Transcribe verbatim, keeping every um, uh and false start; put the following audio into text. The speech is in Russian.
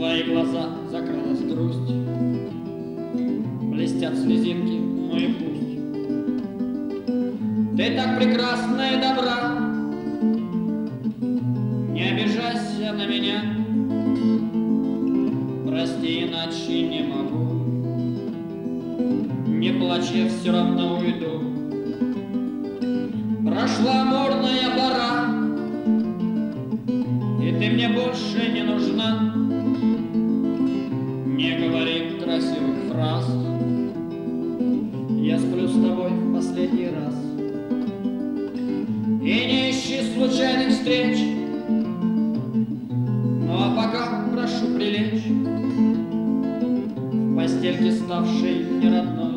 твои глаза закралась грусть, блестят слезинки, ну и пусть. Ты так прекрасна и добра, не обижайся на меня, прости, иначе не могу, не плачь, я все равно уйду. Прошла амурная пора, и ты мне больше не нужна. Не говори красивых фраз, я сплю с тобой в последний раз. И не ищи случайных встреч, ну а пока прошу прилечь в постельке, ставшей не родной.